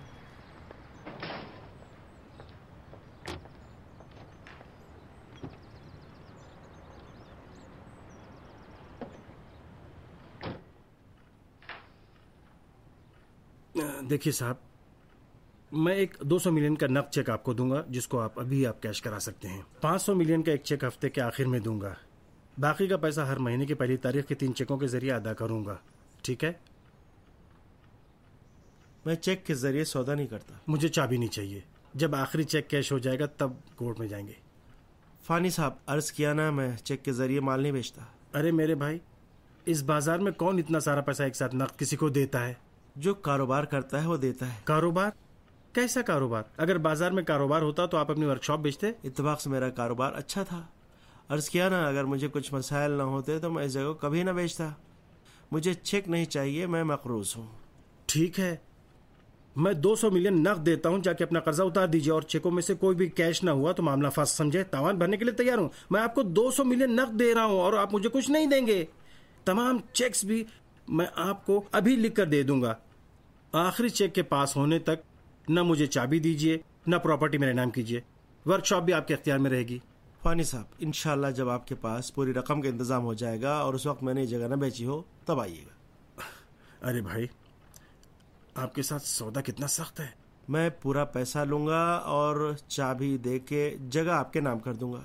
देखिए साहब, मैं एक दो सौ मिलियन का नकद चेक आपको दूंगा, जिसको आप अभी आप कैश करा सकते हैं। पाँच सौ मिलियन का एक चेक हफ्ते के आखिर में दूंगा। बाकी का पैसा हर महीने की पहली तारीख के तीन चेकों के जरिए अदा करूंगा। ठीक है? मैं चेक के जरिए सौदा नहीं करता। मुझे चाबी नहीं चाहिए। जब आखिरी चेक कैश हो जाएगा तब कोर्ट में जाएंगे। फानी साहब, अर्ज किया ना, मैं चेक के जरिए माल नहीं बेचता। अरे मेरे भाई, इस बाजार में कौन इतना सारा पैसा एक साथ नकद किसी को देता है? जो कारोबार करता है वो देता है। कारोबार? कैसा कारोबार? अगर बाजार में कारोबार होता तो आप अपनी वर्कशॉप बेचते। इत्तेफाक से मेरा कारोबार अच्छा था। अर्ज किया ना, अगर मुझे कुछ मसाइल ना होते तो मैं इस जगह को कभी ना बेचता। मुझे चेक नहीं चाहिए, मैं मकरूज हूँ। ठीक है, मैं दो सौ मिलियन नकद देता हूँ, जाके अपना कर्जा उतार दीजिए। और चेकों में से कोई भी कैश ना हुआ तो मामला फास्ट समझे। तावान भरने के लिए तैयार हूँ। मैं आपको दो सौ मिलियन नकद दे रहा हूँ और आप मुझे कुछ नहीं देंगे। तमाम चेक्स भी मैं आपको अभी लिख कर दे दूंगा। आखिरी चेक के पास होने तक न मुझे चाबी दीजिए, न प्रॉपर्टी मेरे नाम कीजिए। वर्कशॉप भी आपके अख्तियार में रहेगी। फानी साहब, इंशाल्लाह जब आपके पास पूरी रकम का इंतजाम हो जाएगा और उस वक्त मैंने ये जगह न बेची हो तब आइएगा। अरे भाई, आपके साथ सौदा कितना सख्त है। मैं पूरा पैसा लूंगा और चाबी दे के जगह आपके नाम कर दूंगा।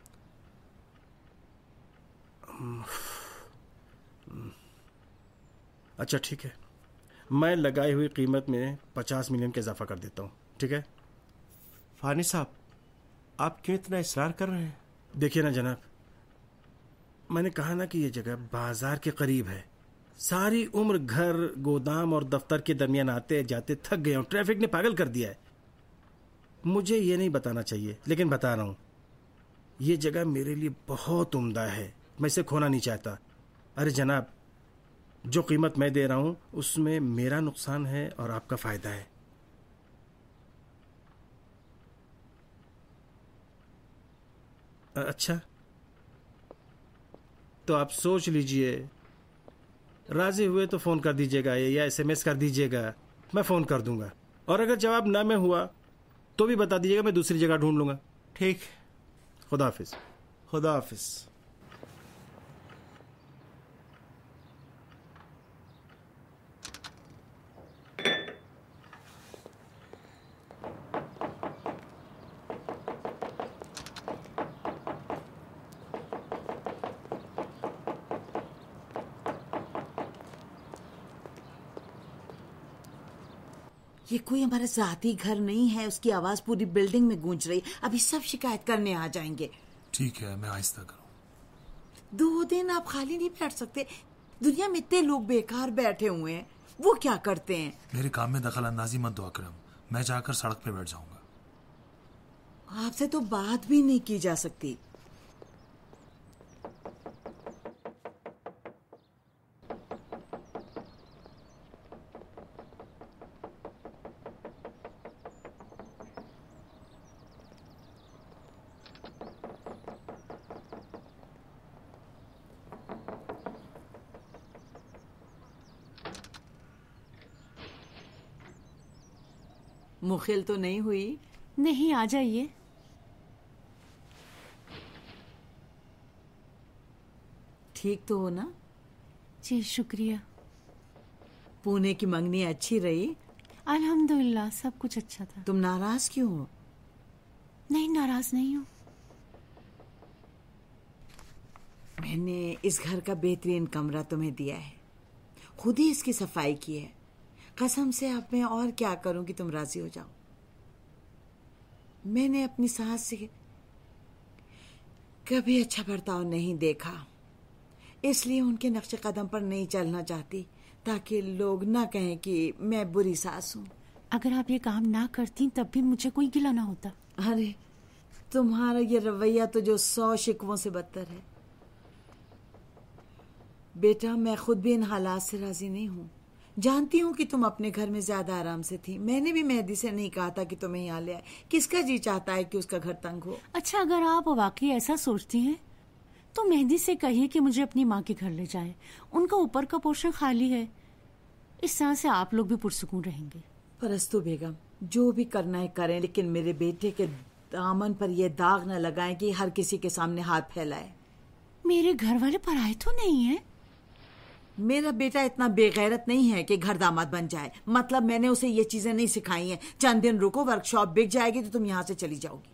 अच्छा ठीक है, मैं लगाई हुई कीमत में पचास मिलियन का इजाफा कर देता हूँ। ठीक है फानी साहब, आप क्यों इतना इसरार कर रहे हैं? देखिए ना जनाब, मैंने कहा ना कि ये जगह बाजार के करीब है। सारी उम्र घर, गोदाम और दफ्तर के दरमियान आते जाते थक गया हूँ। ट्रैफिक ने पागल कर दिया है। मुझे ये नहीं बताना चाहिए, लेकिन बता रहा हूँ, ये जगह मेरे लिए बहुत उम्दा है। मैं इसे खोना नहीं चाहता। अरे जनाब, जो कीमत मैं दे रहा हूँ उसमें मेरा नुकसान है और आपका फायदा है। अच्छा, तो आप सोच लीजिए। राजी हुए तो फोन कर दीजिएगा या एसएमएस कर दीजिएगा, मैं फोन कर दूंगा। और अगर जवाब ना में हुआ तो भी बता दीजिएगा, मैं दूसरी जगह ढूंढ लूंगा। ठीक, खुदा हाफिज। खुदा हाफिज। ये कोई हमारा जाती घर नहीं है। उसकी आवाज पूरी बिल्डिंग में गूंज रही। अभी सब शिकायत करने आ जाएंगे। ठीक है, मैं आहिस्ता करूं। दो दिन आप खाली नहीं बैठ सकते। दुनिया में इतने लोग बेकार बैठे हुए हैं, वो क्या करते हैं? मेरे काम में दखल अंदाजी मत दो अकरम, मैं जाकर सड़क पे बैठ जाऊंगा। आपसे तो बात भी नहीं की जा सकती। मुखिल तो नहीं हुई? नहीं, आ जाइए। ठीक तो हो ना? जी शुक्रिया। पुणे की मंगनी अच्छी रही? अल्हम्दुलिल्लाह, सब कुछ अच्छा था। तुम नाराज क्यों हो? नहीं, नाराज नहीं हूँ। मैंने इस घर का बेहतरीन कमरा तुम्हें दिया है, खुद ही इसकी सफाई की है। कसम से अब मैं और क्या करूं कि तुम राजी हो जाओ। मैंने अपनी सास से कभी अच्छा बर्ताव नहीं देखा, इसलिए उनके नक्शे कदम पर नहीं चलना चाहती, ताकि लोग ना कहें कि मैं बुरी सास हूं। अगर आप ये काम ना करती तब भी मुझे कोई गिला ना होता। अरे तुम्हारा ये रवैया तो जो सौ शिकवों से बदतर है। बेटा, मैं खुद भी इन हालात से राजी नहीं हूं। जानती हूँ कि तुम अपने घर में ज्यादा आराम से थी। मैंने भी मेहदी से नहीं कहा था कि तुम्हें यहाँ ले आए। किसका जी चाहता है कि उसका घर तंग हो? अच्छा, अगर आप वाकई ऐसा सोचती हैं तो मेहदी से कहिए कि मुझे अपनी माँ के घर ले जाए। उनका ऊपर का पोर्शन खाली है। इस तरह से आप लोग भी पुरसुकून रहेंगे। परस्तु बेगम, जो भी करना है करें, लेकिन मेरे बेटे के दामन पर यह दाग न लगाएं कि हर किसी के सामने हाथ फैलाए। मेरे घर वाले पराए तो नहीं है? मेरा बेटा इतना बेगैरत नहीं है कि घर दामाद बन जाए। मतलब मैंने उसे ये चीजें नहीं सिखाई हैं। चंद दिन रुको, वर्कशॉप बिक जाएगी तो तुम यहाँ से चली जाओगी।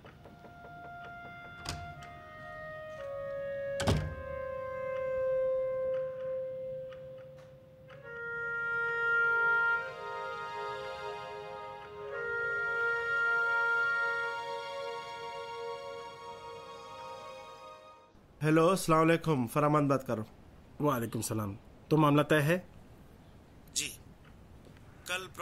हेलो, अस्सलाम वालेकुम। फरमान बात करो। वालेकुम सलाम। तो मामला तय है? जी,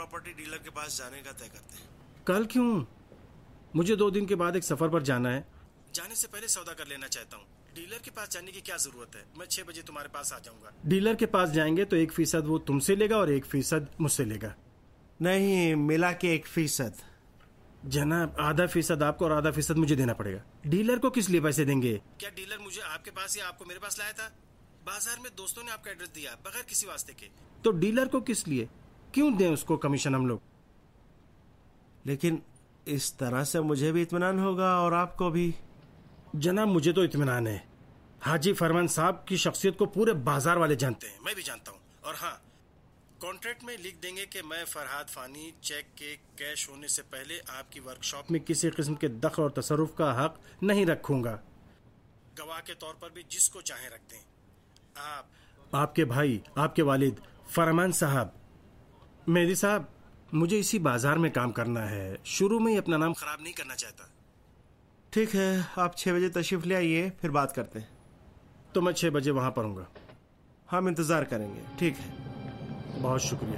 प्रॉपर्टी डीलर के पास जाने का तय करते हैं। कल क्यों? मुझे दो दिन के बाद एक सफर पर जाना है। जाने से पहले सौदा कर लेना चाहता हूँ। डीलर के पास जाने की क्या जरूरत है? मैं छह बजे तुम्हारे पास आ जाऊंगा। डीलर के पास जाएंगे तो एक फीसद वो तुमसे लेगा और एक फीसद मुझसे लेगा। नहीं, मिला के एक फीसद। जनाब, आधा फीसद आपको और आधा फीसद मुझे देना पड़ेगा। डीलर को किस लिए पैसे देंगे? क्या डीलर मुझे आपके पास या आपको मेरे पास लाया था? बाजार में दोस्तों ने आपका एड्रेस दिया बगैर किसी वास्ते के। तो डीलर को किस लिए? क्यों दें उसको कमीशन हम लोग? लेकिन इस तरह से मुझे भी इत्मीनान होगा और आपको भी। जनाब, मुझे तो इत्मीनान है। हाजी फरमान साहब की शख्सियत को पूरे बाजार वाले जानते हैं, मैं भी जानता हूँ। और हाँ, कॉन्ट्रैक्ट में लिख देंगे कि मैं फरहाद फानी चेक के कैश होने से पहले आपकी वर्कशॉप में किसी किस्म के दखल और तसरुफ का हक नहीं रखूंगा। गवाह के तौर पर भी जिसको चाहे रख दें। आप, आपके भाई, आपके वालिद फरमान साहब। मेहदी साहब, मुझे इसी बाजार में काम करना है। शुरू में ही अपना नाम खराब नहीं करना चाहता। ठीक है, आप छह बजे तशरीफ ले आइए, फिर बात करते हैं। तो मैं छह बजे वहां पर हूँगा। हम इंतजार करेंगे। ठीक है, बहुत शुक्रिया।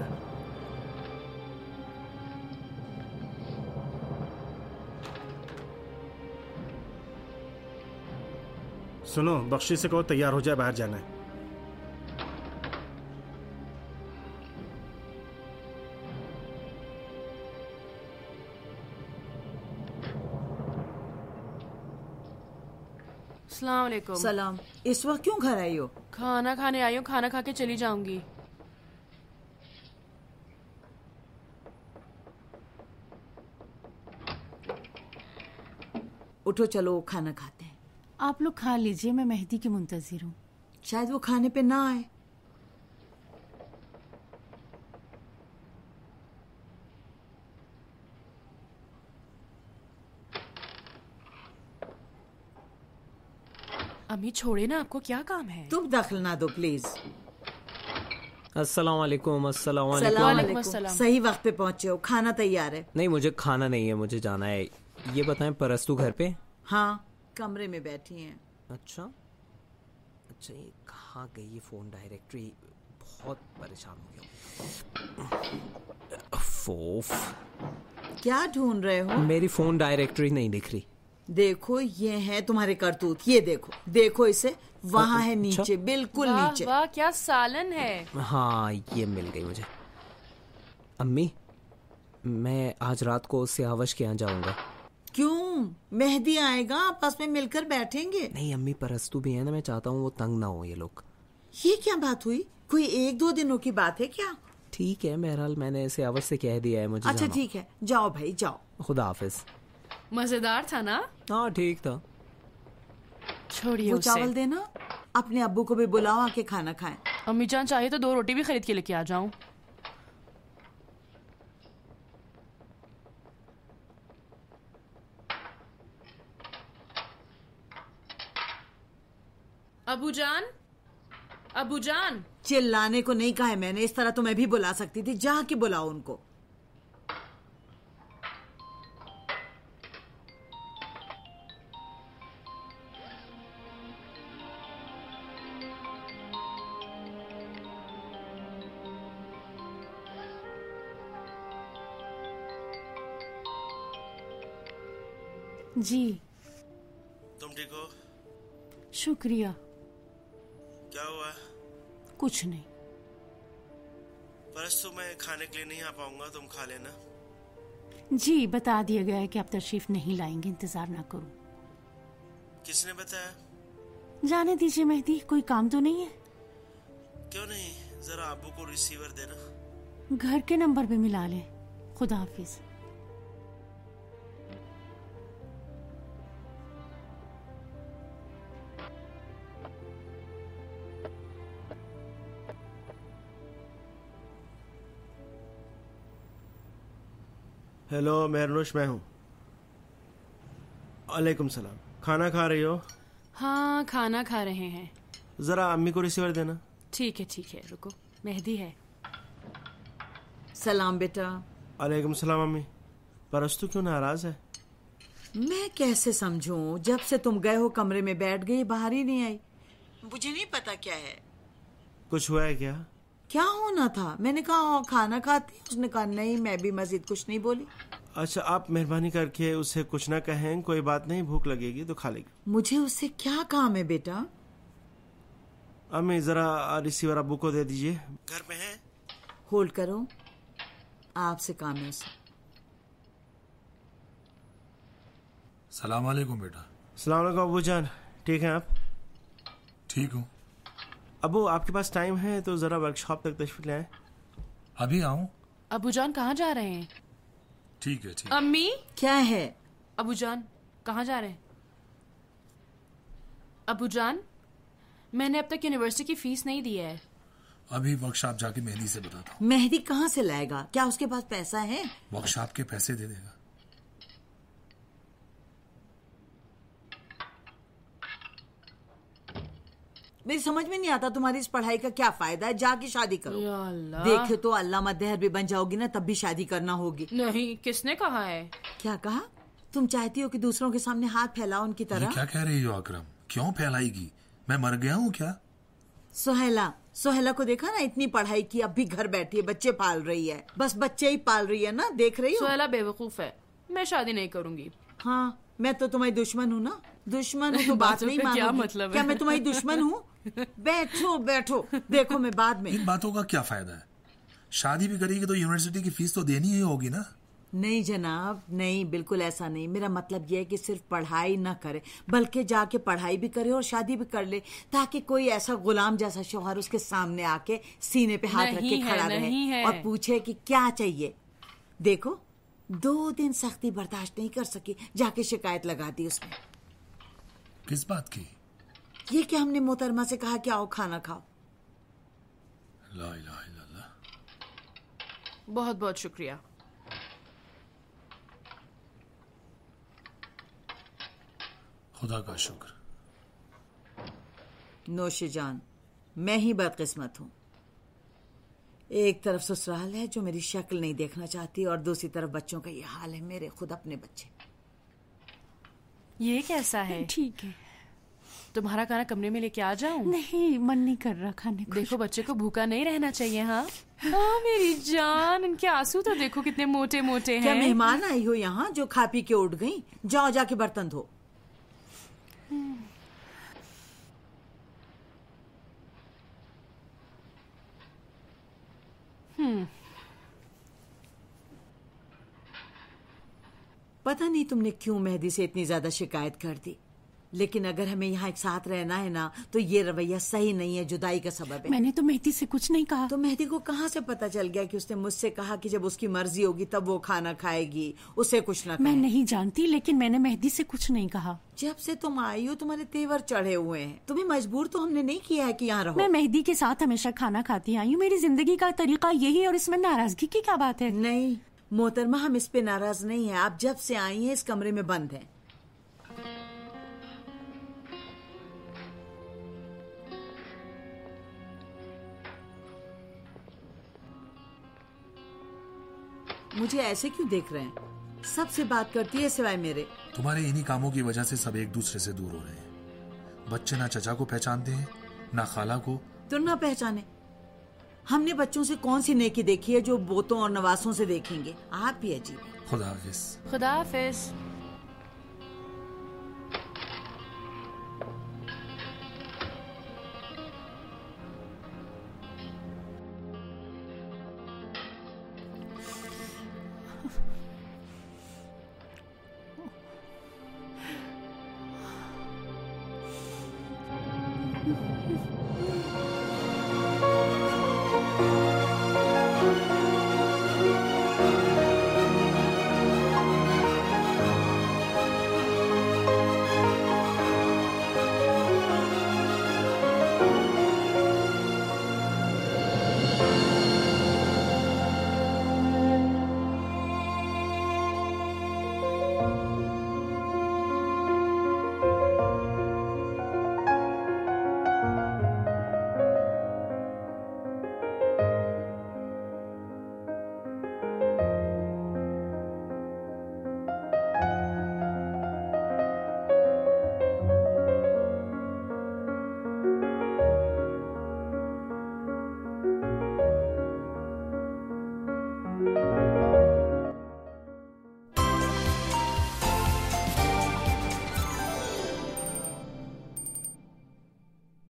सुनो, बख्शी से कहो तैयार हो जाए, बाहर जाना है। अस्सलाम वालेकुम। सलाम। इस वक्त क्यों घर आई हो? खाना खाने आई हूँ, खाना खा के चली जाऊंगी। उठो, चलो खाना खाते हैं। आप लोग खा लीजिए, मैं मेहदी की मुंतजिर हूँ। शायद वो खाने पे ना आए। अम्मी छोड़े ना, आपको क्या काम है? तुम दखल ना दो प्लीज। अस्सलाम वालेकुम। अस्सलाम वालेकुम। सही वक्त पे पहुंचे हो, खाना तैयार है। नहीं, मुझे खाना नहीं है, मुझे जाना है। ये बताएं, परस्तू घर पे? हाँ, कमरे में बैठी हैं। अच्छा अच्छा, ये कहाँ गई ये फोन डायरेक्टरी? बहुत परेशान हो गया। फोफ, क्या ढूंढ रहे हो? मेरी फोन डायरेक्टरी नहीं दिख रही। देखो, ये है तुम्हारे करतूत। ये देखो, देखो इसे, वहाँ है नीचे, बिल्कुल वाह, नीचे। वाह, क्या सालन है। हाँ, ये मिल गई मुझे। अम्मी, मैं आज रात को सियावश के यहाँ जाऊंगा। क्यों? मेहदी आएगा, आपस में मिलकर बैठेंगे। नहीं अम्मी, परस्तू भी है ना, मैं चाहता हूँ वो तंग ना हो ये लोग। ये क्या बात हुई? कोई एक दो दिनों की बात है क्या? ठीक है, बहरहाल मैंने सियावश से कह दिया है मुझे। अच्छा ठीक है, जाओ भाई जाओ। खुदा हाफिज। मजेदार था ना? हाँ ठीक था। छोड़िए वो उसे। चावल देना, अपने अब्बू को भी बुलाओ, आके खाना खाएं। अम्मी जान चाहिए तो दो रोटी भी खरीद के लेके आ जाऊं। अबू जान, अबू जान। चिल्लाने को नहीं कहा है मैंने, इस तरह तो मैं भी बुला सकती थी। जा के बुलाओ उनको। जी। तुम ठीक हो? शुक्रिया। क्या हुआ? कुछ नहीं। परस्तु मैं खाने के लिए नहीं आ पाऊंगा, तुम खा लेना। जी, बता दिया गया है कि आप तशरीफ नहीं लाएंगे, इंतजार ना करो। किसने बताया? जाने दीजिए मेहदी, कोई काम तो नहीं है? क्यों नहीं, जरा अब्बू को रिसीवर देना। घर के नंबर पे मिला लें। खुदा हाफिज। हेलो मेहरनुश, मैं हूँ। वालेकुम सलाम। खाना खा रही हो? हाँ, खाना खा रहे हैं। जरा अम्मी को रिसीवर देना। ठीक है ठीक है, रुको, मेहदी है। सलाम बेटा। वालेकुम सलाम अम्मी। परस्तु क्यों नाराज है? मैं कैसे समझूं? जब से तुम गए हो कमरे में बैठ गई, बाहर ही नहीं आई। मुझे नहीं पता क्या है। कुछ हुआ है क्या? क्या होना था? मैंने कहा खाना खाती, उसने कहा नहीं, मैं भी मजीद कुछ नहीं बोली। अच्छा, आप मेहरबानी करके उसे कुछ ना कहें, कोई बात नहीं, भूख लगेगी तो खा लेगी। मुझे उससे क्या काम है बेटा? अम्मी जरा रिसीवर अब्बू को दे दीजिए, घर में है। होल्ड करो, आपसे काम है उसे। सलाम वालेकुम बेटा। सलाम वालेकुम अब्बू जान, ठीक है आप? ठीक हूँ। अब्बू आपके पास टाइम है तो जरा वर्कशॉप तक तशरीफ ले आए। अभी आऊँ? अबूजान कहाँ जा रहे हैं? ठीक है ठीक। अम्मी क्या है? अबूजान कहाँ जा रहे हैं? अबूजान, मैंने अब तक यूनिवर्सिटी की फीस नहीं दी है। अभी वर्कशॉप जाके मेहदी से बताता हूँ। मेहदी कहाँ से लाएगा? क्या उसके पास पैसा है? वर्कशॉप के पैसे दे देगा। मेरी समझ में नहीं आता तुम्हारी इस पढ़ाई का क्या फायदा है। जाके शादी करो। या अल्लाह। देखो तो अल्लाह देहर भी बन जाओगी ना, तब भी शादी करना होगी। नहीं, किसने कहा है? क्या कहा? तुम चाहती हो कि दूसरों के सामने हाथ फैलाओ उनकी तरह? ये क्या कह रही हो अकरम? क्यों फैलाएगी? मैं मर गया हूँ क्या? सोहेला सोहेला को देखा ना, इतनी पढ़ाई की, अब भी घर बैठी है, बच्चे पाल रही है। बस बच्चे ही पाल रही है ना, देख रही हो? सोहेला बेवकूफ है, मैं शादी नहीं करूंगी। हाँ, मैं तो तुम्हारी दुश्मन हूँ ना। दुश्मन हूँ तो बात नहीं मानोगी। क्या मतलब है? क्या मैं तुम्हारी दुश्मन हूँ? बैठो बैठो, देखो मैं बाद में। इन बातों का क्या फायदा है? शादी भी करेगी तो यूनिवर्सिटी की फीस तो देनी ही होगी ना। नहीं जनाब, नहीं, बिल्कुल ऐसा नहीं। मेरा मतलब यह है कि सिर्फ पढ़ाई ना करे, बल्कि जाके पढ़ाई भी करे और शादी भी कर ले, ताकि कोई ऐसा गुलाम जैसा शौहर उसके सामने आके सीने पे हाथ रख के खड़ा रहे और पूछे कि क्या चाहिए। देखो, दो दिन सख्ती बर्दाश्त नहीं कर सकी, जाके शिकायत लगा दी उसने। किस बात की? ये कि हमने मोहतरमा से कहा कि आओ खाना खाओ। ला इलाहा इल्लल्लाह। बहुत बहुत शुक्रिया। खुदा का शुक्र। नोशे जान, मैं ही बदकिस्मत हूँ। एक तरफ ससुराल है जो मेरी शक्ल नहीं देखना चाहती और दूसरी तरफ बच्चों का ये हाल है, मेरे खुद अपने बच्चे। ये कैसा है? ठीक है। तुम्हारा खाना कमरे में लेके आ जाऊं? नहीं, मन नहीं कर रहा खाने को। देखो, बच्चे को भूखा नहीं रहना चाहिए। हाँ हाँ मेरी जान, इनके आंसू तो देखो कितने मोटे मोटे हैं। क्या मेहमान आई हो यहाँ जो खा पी के उठ गई? जाओ जाके बर्तन धो। हम्म पता नहीं तुमने क्यों मेहदी से इतनी ज्यादा शिकायत कर दी, लेकिन अगर हमें यहाँ एक साथ रहना है ना, तो ये रवैया सही नहीं है, जुदाई का सबब है। मैंने तो मेहदी से कुछ नहीं कहा। तो मेहदी को कहाँ से पता चल गया कि उसने मुझसे कहा कि जब उसकी मर्जी होगी तब वो खाना खाएगी, उसे कुछ ना मैं नहीं जानती, लेकिन मैंने मेहदी से कुछ नहीं कहा। जब से तुम आई हो तुम्हारे तेवर चढ़े हुए हैं। तुम्हें मजबूर तो हमने नहीं किया है कि यहाँ रहो। मैं मेहदी के साथ हमेशा खाना खाती आई हूँ, मेरी जिंदगी का तरीका यही है और इसमें नाराजगी की क्या बात है? नहीं मोहतरमा, हम इस पे नाराज नहीं है। आप जब से आई हैं इस कमरे में बंद हैं। मुझे ऐसे क्यों देख रहे हैं? सबसे बात करती है सिवाय मेरे। तुम्हारे इन्हीं कामों की वजह से सब एक दूसरे से दूर हो रहे हैं। बच्चे ना चचा को पहचानते हैं ना खाला को। तो ना पहचाने। हमने बच्चों से कौन सी नेकी देखी है जो बोतों और नवासों से देखेंगे? आप भी अजीब। खुदा हाफिज। खुदा हाफिज।